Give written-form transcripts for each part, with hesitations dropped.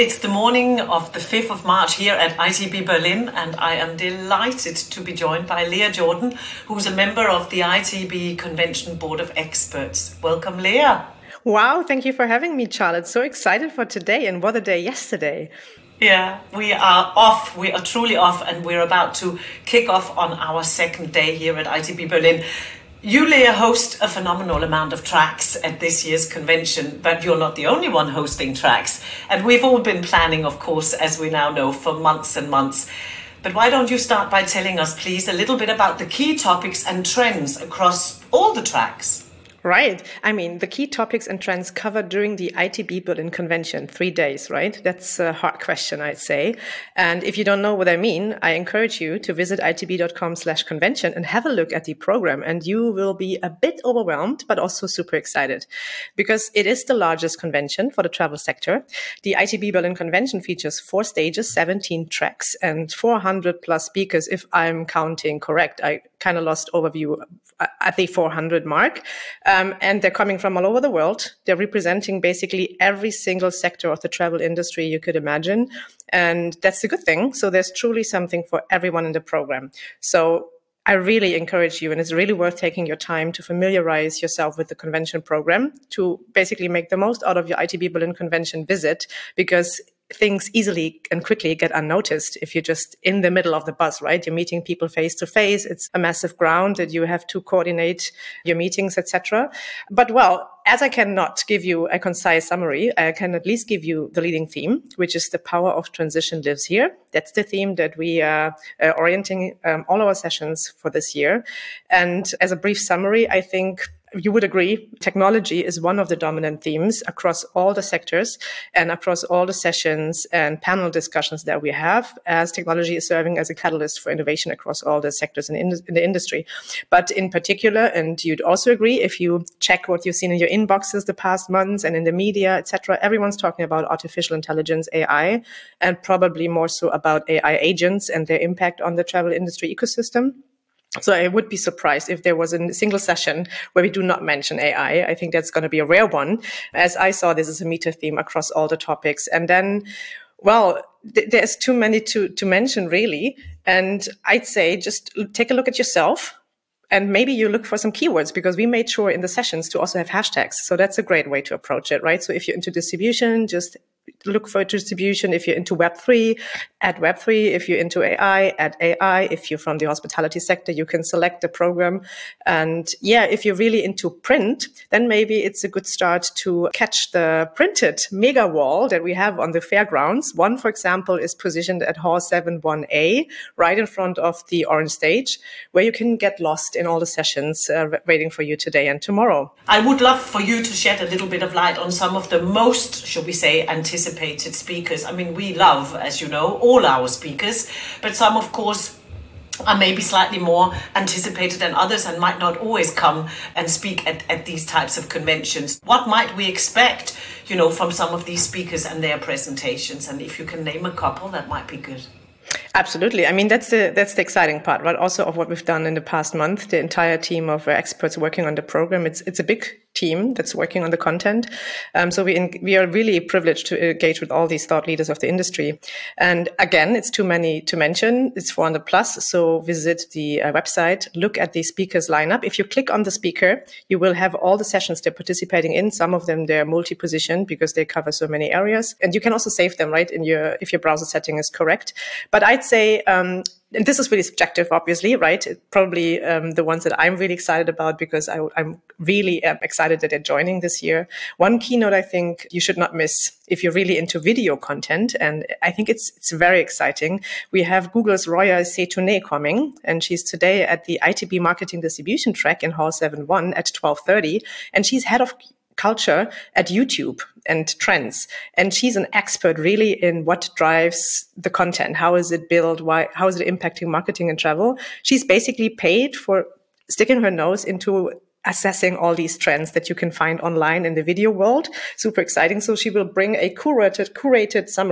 It's the morning of the 5th of March here at ITB Berlin, and I am delighted to be joined by Leah Jordan, who's a member of the ITB Convention Board of Experts. Welcome, Leah. Wow, thank you for having me, Charlotte. So excited for today, and what a day yesterday. Yeah, we are off. We are truly off, and we're about to kick off on our second day here at ITB Berlin. You, Leah, host a phenomenal amount of tracks at this year's convention, but you're not the only one hosting tracks. And we've all been planning, of course, as we now know, for months and months. But why don't you start by telling us, please, a little bit about the key topics and trends across all the tracks? Right. I mean, the key topics and trends covered during the ITB Berlin Convention, 3 days, right? That's a hard question, I'd say. And if you don't know what I mean, I encourage you to visit itb.com/convention and have a look at the program. And you will be a bit overwhelmed, but also super excited because it is the largest convention for the travel sector. The ITB Berlin Convention features 4 stages, 17 tracks, and 400 plus speakers, if I'm counting correct. I kind of lost overview at the 400 mark. And they're coming from all over the world. They're representing basically every single sector of the travel industry you could imagine. And that's a good thing. So there's truly something for everyone in the program. So I really encourage you, and it's really worth taking your time to familiarize yourself with the convention program to basically make the most out of your ITB Berlin Convention visit, because things easily and quickly get unnoticed if you're just in the middle of the bus, right? You're meeting people face to face. It's a massive ground that you have to coordinate your meetings, etc. But well, as I cannot give you a concise summary, I can at least give you the leading theme, which is the power of transition lives here. That's the theme that we are orienting all our sessions for this year. And as a brief summary, I think you would agree, technology is one of the dominant themes across all the sectors and across all the sessions and panel discussions that we have, as technology is serving as a catalyst for innovation across all the sectors in the industry. But in particular, and you'd also agree, if you check what you've seen in your inboxes the past months and in the media, etc., everyone's talking about artificial intelligence, AI, and probably more so about AI agents and their impact on the travel industry ecosystem. So I would be surprised if there was a single session where we do not mention AI. I think that's going to be a rare one. As I saw, this is a meta theme across all the topics. And then, well, there's too many to mention, really. And I'd say just take a look at yourself. And maybe you look for some keywords, because we made sure in the sessions to also have hashtags. So that's a great way to approach it, right? So if you're into distribution, just look for distribution. If you're into Web3, add Web3. If you're into AI, add AI. If you're from the hospitality sector, you can select the program. And yeah, if you're really into print, then maybe it's a good start to catch the printed mega wall that we have on the fairgrounds. One, for example, is positioned at Hall 7-1A, right in front of the orange stage, where you can get lost in all the sessions waiting for you today and tomorrow. I would love for you to shed a little bit of light on some of the most, shall we say, anticipated speakers. I mean, we love, as you know, all our speakers, but some, of course, are maybe slightly more anticipated than others and might not always come and speak at these types of conventions. What might we expect, from some of these speakers and their presentations? And if you can name a couple, that might be good. Absolutely. I mean, that's the exciting part, right? Also of what we've done in the past month, the entire team of experts working on the program. It's a big team that's working on the content. So we are really privileged to engage with all these thought leaders of the industry. And again, it's too many to mention. It's 400 plus. So visit the website, look at the speakers lineup. If you click on the speaker, you will have all the sessions they're participating in. Some of them, they're multi-positioned because they cover so many areas. And you can also save them, right, if your browser setting is correct. But I'd say, and this is really subjective, obviously, right? Probably the ones that I'm really excited about, because I'm really excited that they're joining this year. One keynote I think you should not miss if you're really into video content, and I think it's very exciting. We have Google's Roya Setouneh coming, and she's today at the ITB Marketing Distribution track in Hall 7-1 at 12:30, and she's head of culture at YouTube and trends. And she's an expert really in what drives the content. How is it built? How is it impacting marketing and travel? She's basically paid for sticking her nose into assessing all these trends that you can find online in the video world. Super exciting. So she will bring a curated summary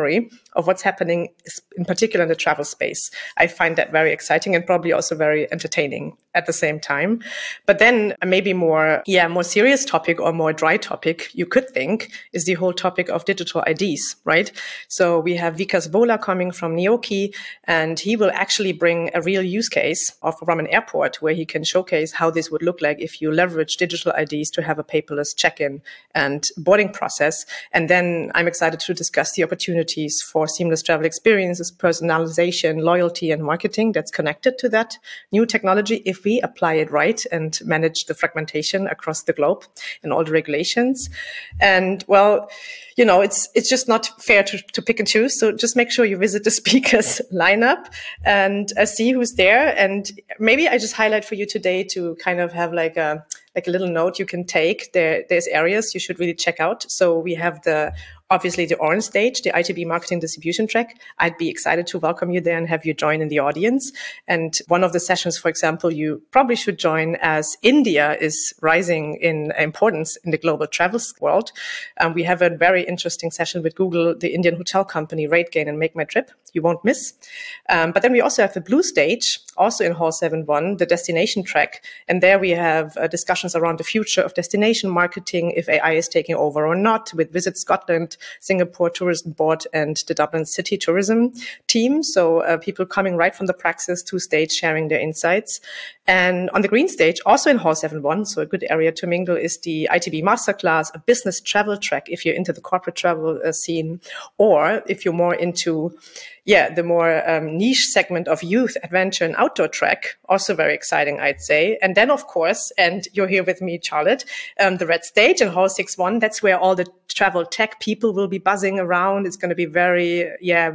of what's happening, in particular in the travel space. I find that very exciting and probably also very entertaining at the same time. But then maybe more serious topic or more dry topic you could think is the whole topic of digital IDs, right? So we have Vikas Bola coming from Neoki, and he will actually bring a real use case from an airport where he can showcase how this would look like if you leverage digital IDs to have a paperless check-in and boarding process. And then I'm excited to discuss the opportunities for seamless travel experiences, personalization, loyalty, and marketing that's connected to that new technology if we apply it right and manage the fragmentation across the globe and all the regulations. And well, you know, it's just not fair to pick and choose. So just make sure you visit the speakers lineup and see who's there. And maybe I just highlight for you today to kind of have like a little note you can take. There's areas you should really check out. So we have obviously the orange stage, the ITB marketing distribution track. I'd be excited to welcome you there and have you join in the audience. And one of the sessions, for example, you probably should join as India is rising in importance in the global travel world. We have a very interesting session with Google, the Indian hotel company, RateGain and Make My Trip. You won't miss. But then we also have the blue stage, also in Hall 7.1, the destination track. And there we have discussions around the future of destination marketing, if AI is taking over or not, with Visit Scotland, Singapore Tourism Board, and the Dublin City Tourism team. So people coming right from the praxis to stage sharing their insights. And on the green stage, also in Hall 7.1, so a good area to mingle, is the ITB Masterclass, a business travel track if you're into the corporate travel scene, or if you're more into the more niche segment of youth, adventure, and outdoor track. Also very exciting, I'd say. And then, of course, and you're here with me, Charlotte, the red stage in Hall 6.1, that's where all the travel tech people will be buzzing around. It's going to be very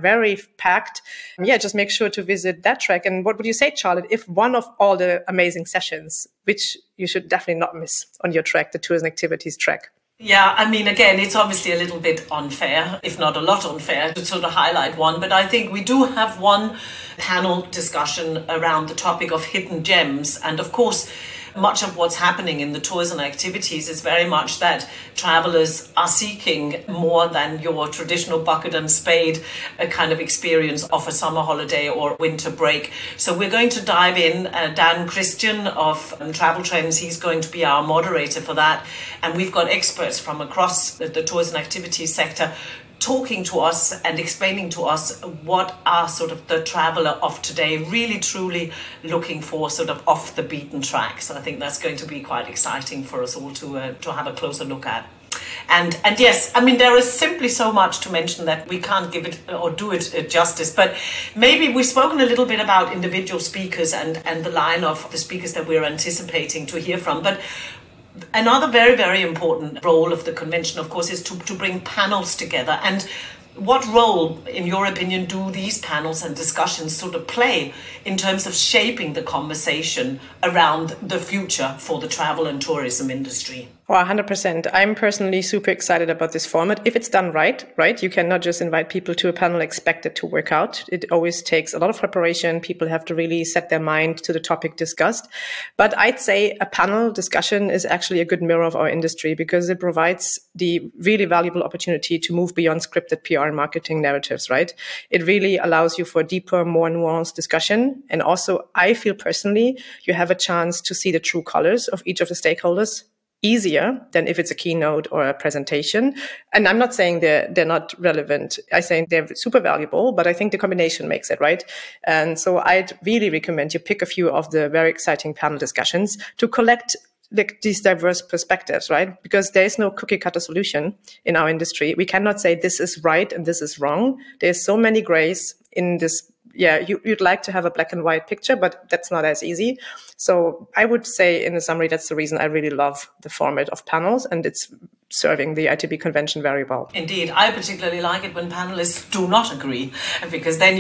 packed. Just make sure to visit that track. And what would you say, Charlotte, if one of all the amazing sessions, which you should definitely not miss on your track, the tours and activities track? Yeah, I mean, again, it's obviously a little bit unfair, if not a lot unfair, to sort of highlight one. But I think we do have one panel discussion around the topic of hidden gems. And of course, much of what's happening in the tours and activities is very much that travelers are seeking more than your traditional bucket and spade a kind of experience of a summer holiday or winter break. So we're going to dive in. Dan Christian of Travel Trends, he's going to be our moderator for that. And we've got experts from across the tours and activities sector talking to us and explaining to us what are sort of the traveler of today really truly looking for, sort of off the beaten track. So I think that's going to be quite exciting for us all to have a closer look at. And yes, I mean, there is simply so much to mention that we can't give it or do it justice. But maybe we've spoken a little bit about individual speakers and the line of the speakers that we're anticipating to hear from. But another very, very important role of the convention, of course, is to bring panels together. And what role, in your opinion, do these panels and discussions sort of play in terms of shaping the conversation around the future for the travel and tourism industry? Well, 100%. I'm personally super excited about this format. If it's done right? You cannot just invite people to a panel, expect it to work out. It always takes a lot of preparation. People have to really set their mind to the topic discussed. But I'd say a panel discussion is actually a good mirror of our industry because it provides the really valuable opportunity to move beyond scripted PR and marketing narratives, right? It really allows you for a deeper, more nuanced discussion. And also, I feel personally, you have a chance to see the true colors of each of the stakeholders easier than if it's a keynote or a presentation. And I'm not saying they're not relevant. I'm saying they're super valuable, but I think the combination makes it, right? And so I'd really recommend you pick a few of the very exciting panel discussions to collect these diverse perspectives, right? Because there is no cookie cutter solution in our industry. We cannot say this is right and this is wrong. There's so many grays in this. Yeah, you'd like to have a black and white picture, but that's not as easy. So I would say in a summary, that's the reason I really love the format of panels, and it's serving the ITB convention very well. Indeed. I particularly like it when panelists do not agree, because then,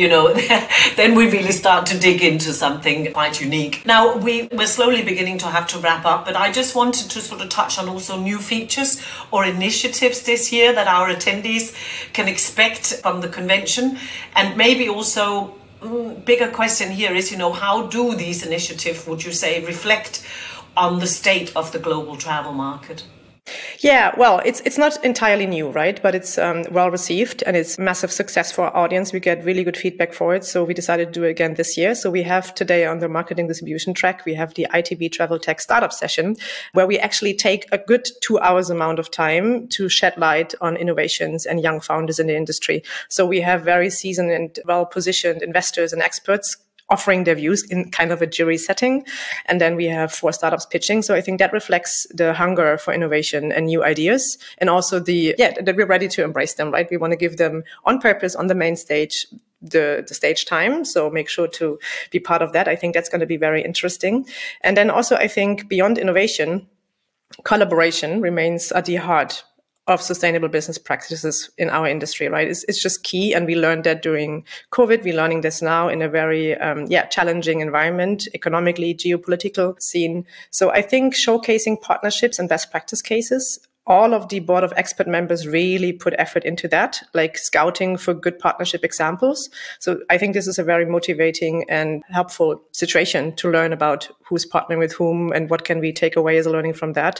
then we really start to dig into something quite unique. Now, we're slowly beginning to have to wrap up, but I just wanted to sort of touch on also new features or initiatives this year that our attendees can expect from the convention. And maybe also bigger question here is, how do these initiatives, would you say, reflect on the state of the global travel market? Yeah, well, it's not entirely new, right? But it's well received and it's massive success for our audience. We get really good feedback for it. So we decided to do it again this year. So we have today on the marketing distribution track, we have the ITB Travel Tech Startup Session, where we actually take a good 2 hours amount of time to shed light on innovations and young founders in the industry. So we have very seasoned and well-positioned investors and experts offering their views in kind of a jury setting. And then we have 4 startups pitching. So I think that reflects the hunger for innovation and new ideas. And also that we're ready to embrace them, right? We want to give them on purpose on the main stage, the stage time. So make sure to be part of that. I think that's going to be very interesting. And then also I think beyond innovation, collaboration remains at the heart of sustainable business practices in our industry, right? It's just key. And we learned that during COVID. We're learning this now in a very, challenging environment, economically, geopolitical scene. So I think showcasing partnerships and best practice cases, all of the board of expert members really put effort into that, like scouting for good partnership examples. So I think this is a very motivating and helpful situation to learn about who's partnering with whom and what can we take away as a learning from that.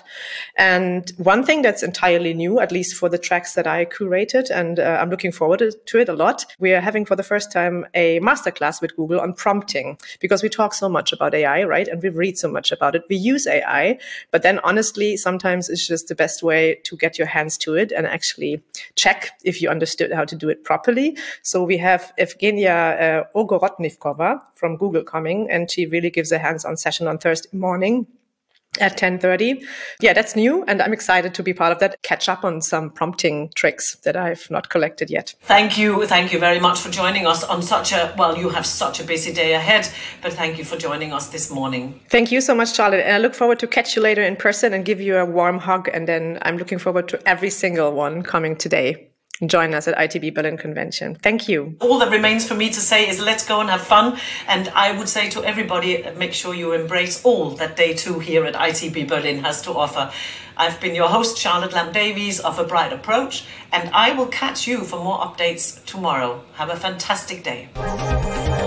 And one thing that's entirely new, at least for the tracks that I curated, and I'm looking forward to it a lot, we are having for the first time a masterclass with Google on prompting, because we talk so much about AI, right? And we read so much about it. We use AI, but then honestly, sometimes it's just the best way to get your hands to it and actually check if you understood how to do it properly. So we have Evgenia Ogorodnikova from Google coming, and she really gives a hands-on session on Thursday morning at 10:30. Yeah, that's new. And I'm excited to be part of that, catch up on some prompting tricks that I've not collected yet. Thank you. Thank you very much for joining us on you have such a busy day ahead, but thank you for joining us this morning. Thank you so much, Charlotte. And I look forward to catch you later in person and give you a warm hug. And then I'm looking forward to every single one coming today. Join us at ITB Berlin Convention. Thank you. All that remains for me to say is let's go and have fun. And I would say to everybody, make sure you embrace all that Day 2 here at ITB Berlin has to offer. I've been your host, Charlotte Lamb-Davies of A Bright Approach, and I will catch you for more updates tomorrow. Have a fantastic day.